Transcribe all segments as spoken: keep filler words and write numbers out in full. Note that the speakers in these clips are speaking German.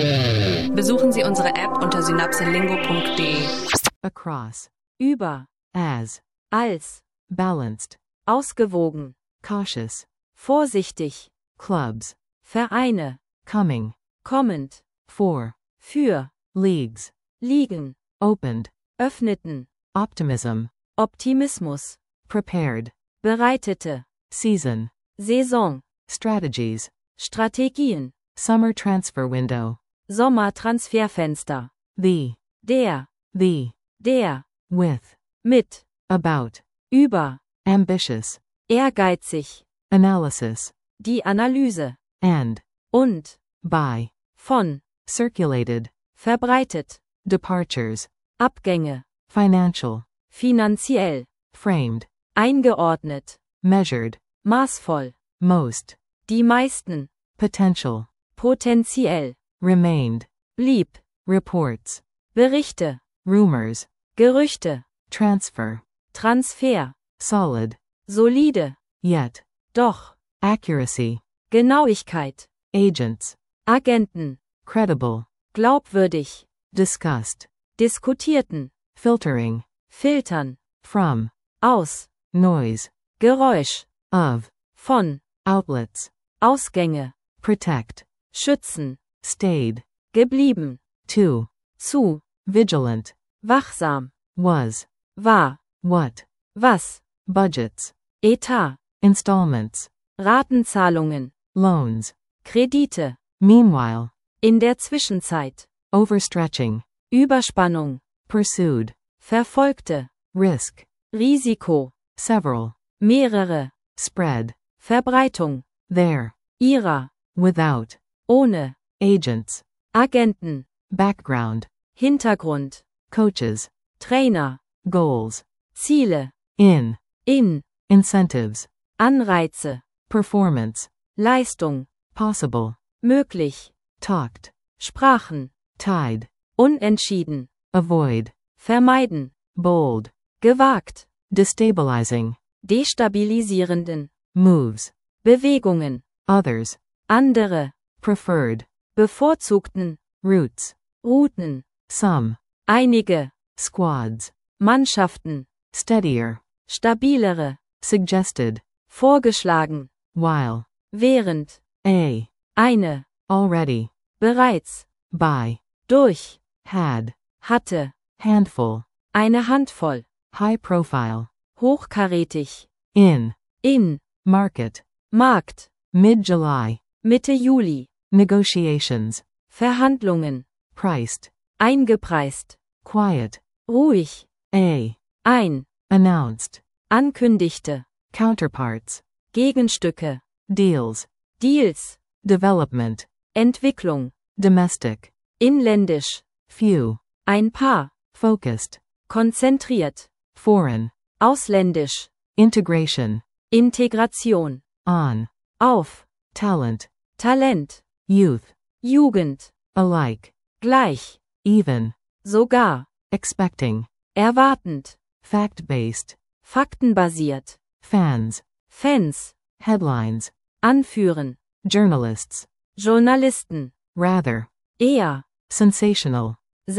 Besuchen Sie unsere App unter synapselingo punkt de. Across. Über. As. Als. Balanced. Ausgewogen. Cautious. Vorsichtig. Clubs. Vereine. Coming. Kommend. For. Für. Leagues. Liegen. Opened. Öffneten. Optimism. Optimismus. Prepared. Bereitete. Season. Saison. Strategies. Strategien. Summer transfer window. Sommertransferfenster. The. Der. The. Der. With. Mit. About. Über. Ambitious. Ehrgeizig. Analysis. Die Analyse. And. Und. By. Von. Circulated. Verbreitet. Departures. Abgänge. Financial. Finanziell. Framed. Eingeordnet. Measured. Maßvoll. Most. Die meisten. Potential. Potenziell. Remained. Blieb. Reports. Berichte. Rumors. Gerüchte. Transfer. Transfer. Solid. Solide. Yet. Doch. Accuracy. Genauigkeit. Agents. Agenten. Credible. Glaubwürdig. Discussed. Diskutierten. Filtering. Filtern. From. Aus. Noise. Geräusch. Of. Von. Outlets. Ausgänge. Protect. Schützen. Stayed. Geblieben. To. Zu. Vigilant. Wachsam. Was. War. What. Was. Budgets. Etat. Installments. Ratenzahlungen. Loans. Kredite. Meanwhile. In der Zwischenzeit. Overstretching. Überspannung. Pursued. Verfolgte. Risk. Risiko. Several. Mehrere. Spread. Verbreitung. There. Ihrer. Without. Ohne. Agents. Agenten. Background. Hintergrund. Coaches. Trainer. Goals. Ziele. In. In. Incentives. Anreize. Performance. Leistung. Possible. Möglich. Talked. Sprachen. Tied. Unentschieden. Avoid. Vermeiden. Bold. Gewagt. Destabilizing. Destabilisierenden. Moves. Bewegungen. Others. Andere. Preferred. Bevorzugten. Routes. Routen. Some. Einige. Squads. Mannschaften. Steadier. Stabilere. Suggested. Vorgeschlagen. While. Während. A. Eine. Already. Bereits. By. Durch. Had. Hatte. Handful. Eine Handvoll. High profile. Hochkarätig. In. In. Market. Markt. Mid-July. Mitte Juli. Negotiations. Verhandlungen. Priced. Eingepreist. Quiet. Ruhig. A. Ein. Announced. Ankündigte. Counterparts. Gegenstücke. Deals. Deals. Development. Entwicklung. Domestic. Inländisch. Few. Ein paar. Focused. Konzentriert. Foreign. Ausländisch. Integration. Integration. On. Auf. Talent. Talent. Youth. Jugend. Alike. Gleich. Even. Sogar. Expecting. Erwartend. Fact-based. Faktenbasiert. Fans. Fans. Headlines. Anführen. Journalists. Journalisten. Rather. Eher. Sensational.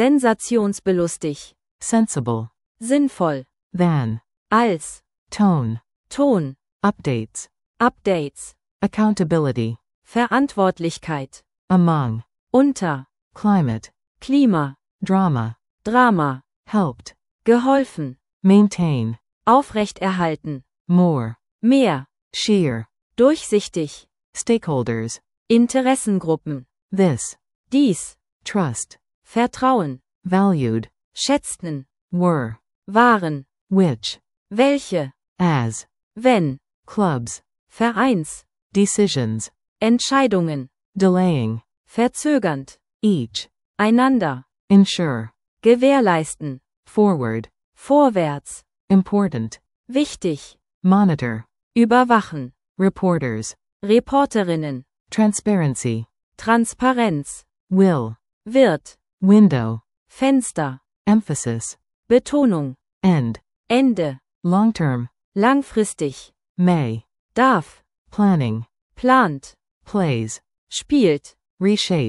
Sensationsbelustig. Sensible. Sinnvoll. Than. Als. Tone. Ton. Updates. Updates. Accountability. Verantwortlichkeit. Among. Unter. Climate. Klima. Drama. Drama. Helped. Geholfen. Maintain. Aufrechterhalten. More. Mehr. Sheer. Durchsichtig. Stakeholders. Interessengruppen. This. Dies. Trust. Vertrauen. Valued. Schätzten. Were. Waren. Which. Welche. As. Wenn. Clubs. Vereins. Decisions. Entscheidungen. Delaying. Verzögernd. Each. Einander. Ensure. Gewährleisten. Forward. Vorwärts. Important. Wichtig. Monitor. Überwachen. Reporters. Reporterinnen. Transparency. Transparenz. Will. Wird. Window. Fenster. Emphasis. Betonung. End. Ende. Long term. Langfristig. May. Darf. Planning. Plant. Plays. Spielt. Reshape.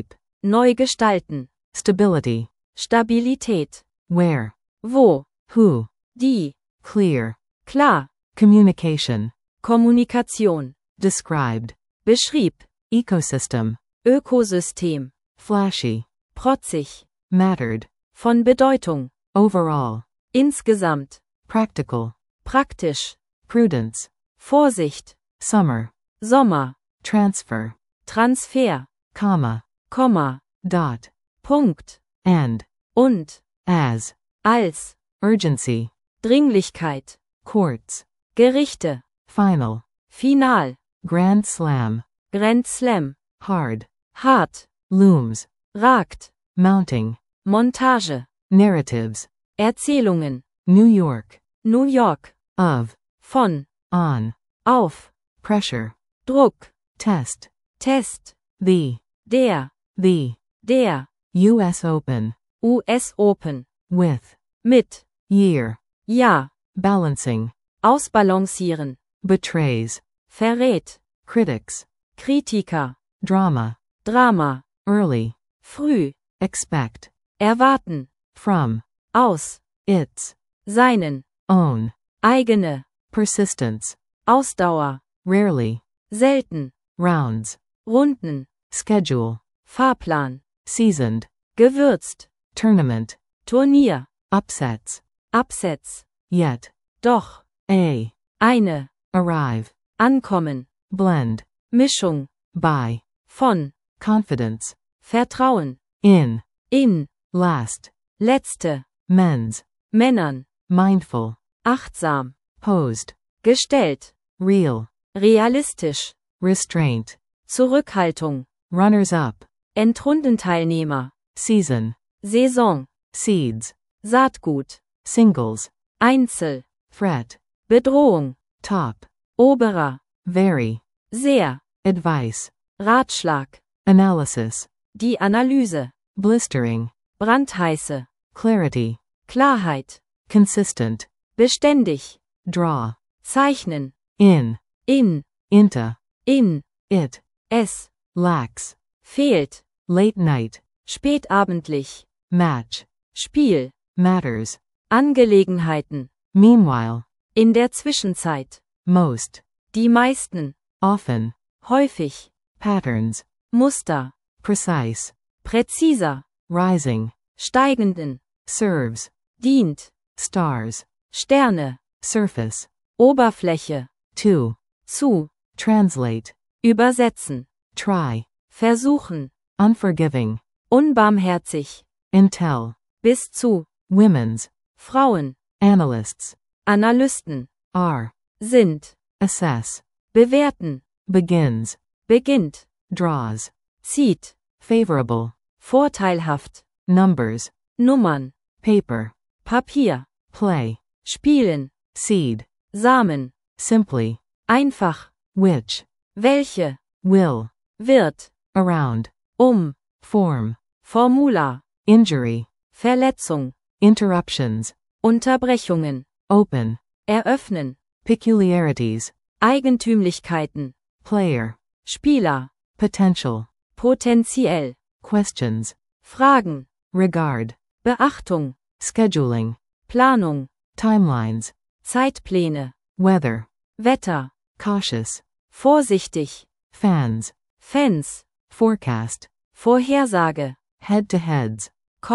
Neu gestalten. Stability. Stabilität. Where. Wo. Who. Die. Clear. Klar. Communication. Kommunikation. Described. Beschrieb. Ecosystem. Ökosystem. Flashy. Protzig. Mattered. Von Bedeutung. Overall. Insgesamt. Practical. Praktisch. Prudence. Vorsicht. Summer. Sommer. Transfer. Transfer. Comma. Komma. Dot. Punkt. And. Und. As. Als. Urgency. Dringlichkeit. Courts. Gerichte. Final. Final. Grand Slam. Grand Slam. Hard. Hart. Looms. Ragt. Mounting. Montage. Narratives. Erzählungen. New York. New York. Of. Von. On. Auf. Pressure. Druck. Test. Test. The. Der. The. Der. U S Open. U S Open. With. Mit. Year. Ja. Balancing. Ausbalancieren. Betrays. Verrät. Critics. Kritiker. Drama. Drama. Early. Früh. Expect. Erwarten. From. Aus. Its. Seinen. Own. Eigene. Persistence. Ausdauer. Rarely. Selten. Rounds. Runden. Schedule. Fahrplan. Seasoned. Gewürzt. Tournament. Turnier. Upsets. Absetz. Yet. Doch. A. Eine. Arrive. Ankommen. Blend. Mischung. By. Von. Confidence. Vertrauen. In. In. Last. Letzte. Men's. Männern. Mindful. Achtsam. Posed. Gestellt. Real. Realistisch. Restraint. Zurückhaltung. Runners up. Entrundenteilnehmer. Season. Saison. Seeds. Saatgut. Singles. Einzel. Threat. Bedrohung. Top. Oberer. Very. Sehr. Advice. Ratschlag. Analysis. Die Analyse. Blistering. Brandheiße. Clarity. Klarheit. Consistent. Beständig. Draw. Zeichnen. In. In. Into. In. It. Es. Lacks. Fehlt. Late night. Spätabendlich. Match. Spiel. Matters. Angelegenheiten. Meanwhile. In der Zwischenzeit. Most. Die meisten. Often. Häufig. Patterns. Muster. Precise. Präziser. Rising. Steigenden. Serves. Dient. Stars. Sterne. Surface. Oberfläche. To. Zu. Translate. Übersetzen. Try. Versuchen. Unforgiving. Unbarmherzig. Intel. Bis zu. Women's. Frauen. Analysts. Analysten. Are. Sind. Assess. Bewerten. Begins. Beginnt. Draws. Zieht. Favorable. Vorteilhaft. Numbers. Nummern. Paper. Papier. Play. Spielen. Seed. Samen. Simply. Einfach. Which. Welche. Will. Wird. Around. Um. Form. Formular. Injury. Verletzung. Interruptions. Unterbrechungen. Open. Eröffnen. Peculiarities. Eigentümlichkeiten. Player. Spieler. Potential. Potenziell. Questions. Fragen. Regard. Beachtung. Scheduling. Planung. Timelines. Zeitpläne. Weather. Wetter. Cautious. Vorsichtig. Fans. Fans. Forecast. Vorhersage. Head-to-heads.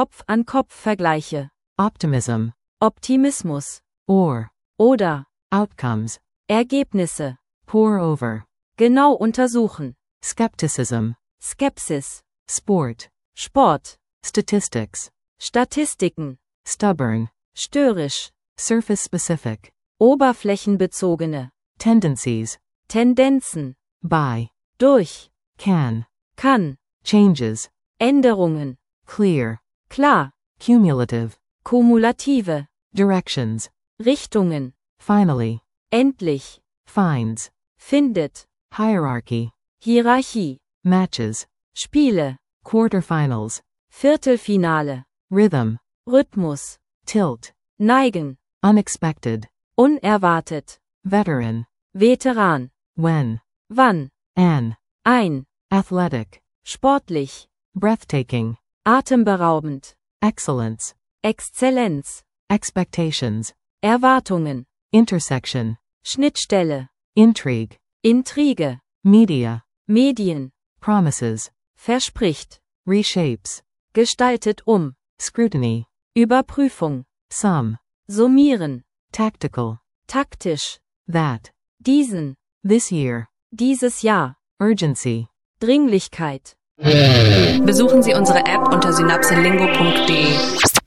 Kopf-an-Kopf-Vergleiche. Optimism. Optimismus. Or. Oder. Outcomes. Ergebnisse. Pour over. Genau untersuchen. Skepticism. Skepsis. Sport. Sport. Statistics. Statistiken. Stubborn. Störrisch. Surface-specific. Oberflächenbezogene. Tendencies. Tendenzen. By. Durch. Can. Kann. Changes. Änderungen. Clear. Klar. Cumulative. Kumulative. Directions. Richtungen. Finally. Endlich. Finds. Findet. Hierarchy. Hierarchie. Matches. Spiele. Quarterfinals. Viertelfinale. Rhythm. Rhythmus. Tilt. Neigen. Unexpected. Unerwartet. Veteran. Veteran. When. Wann. An. Ein. Athletic. Sportlich. breathtaking, atemberaubend, excellence, Exzellenz, expectations, Erwartungen, intersection, Schnittstelle, intrigue, Intrige, media, Medien, promises, verspricht, reshapes, gestaltet um, scrutiny, Überprüfung, sum, summieren, tactical, taktisch, that, diesen, this year, dieses Jahr, urgency. Dringlichkeit. Besuchen Sie unsere App unter synapselingo punkt de.